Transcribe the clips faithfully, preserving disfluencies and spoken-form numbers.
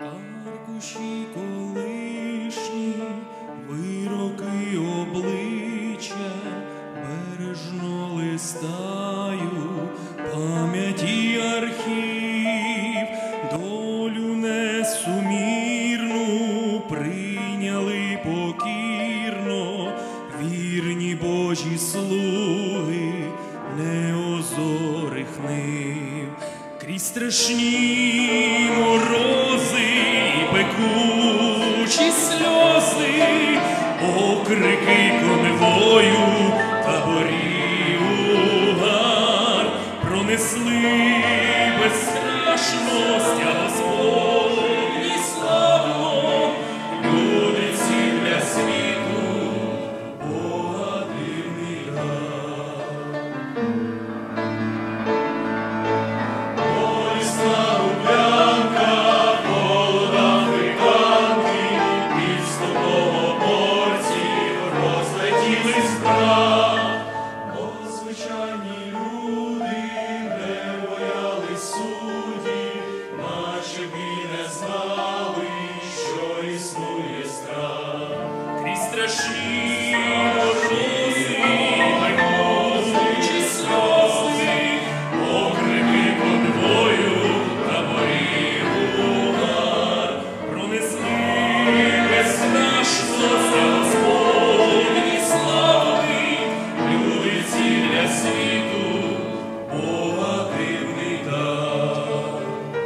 Аркуші колишні, вироки обличчя, бережно листаю, пам'яті архів, долю несумірну прийняли покірно, вірні Божі слуги неозорих нив. Крізь страшні морози і пекучі сльози, окрики конвою таборів угар пронесли безстрашно стяг Господній славу. Люди ці для світу Бога дивний дар. Страшні морози, пекучі сльози, окрики конвою таборів угар пронесли безстрашно стяг Господній слави. Люди ці для світу Бога дивний дар.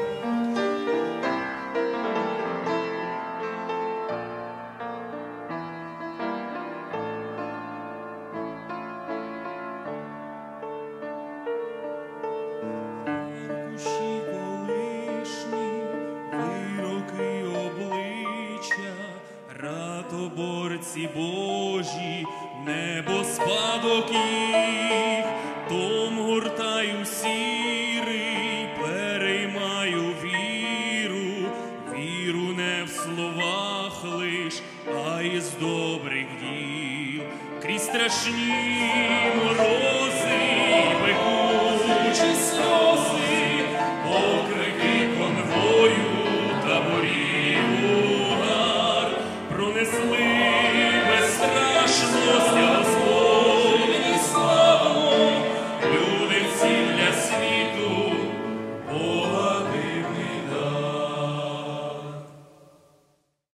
Ратоборці Божі, небо спадок їх, дом гортаю сірий, переймаю віру, віру не в словах лиш, а із добрих діл. Крізь страшні морози, пекучі сльози, окрики конвою таборів угар пронесли безстрашно стяг